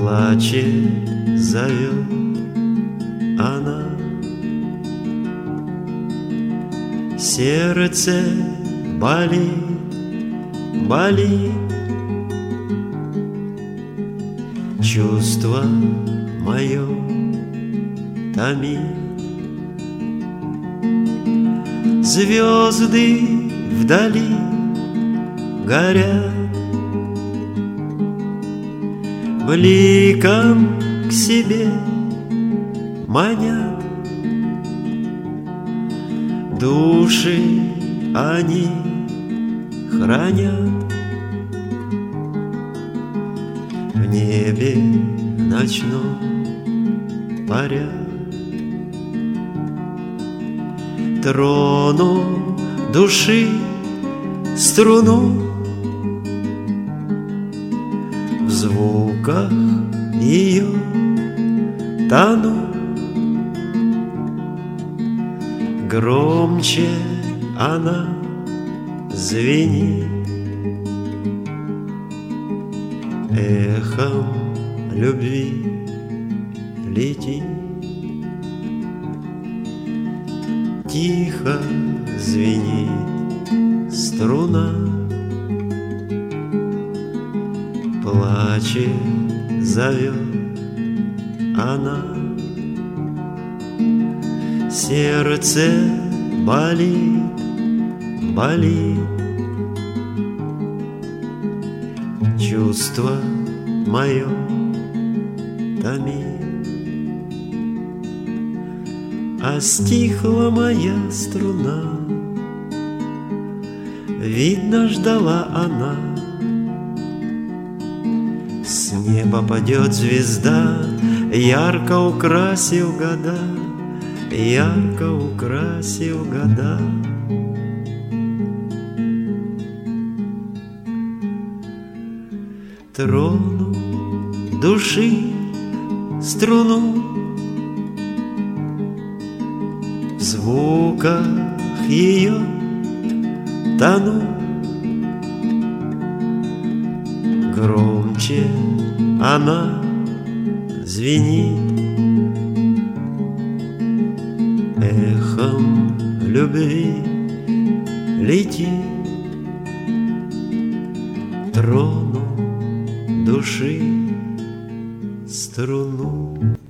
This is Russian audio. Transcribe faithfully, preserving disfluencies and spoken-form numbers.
Плачет, зовет она. Сердце болит, болит. Чувство мое томит. Звезды вдали горят, бликом к себе манят. Души они хранят. В небе ночном парят. Трону души струну, в звуках ее тону. Громче она звенит, эхом любви летит. Тихо звенит струна, плачет, зовет она. Сердце болит, болит. Чувство мое томит. А стихла моя струна, видно, ждала она. С неба падет звезда, ярко украсив года, ярко украсив года. Трону души струну, в звуках ее тону. Громче она звенит, эхом любви летит. Трону души струну.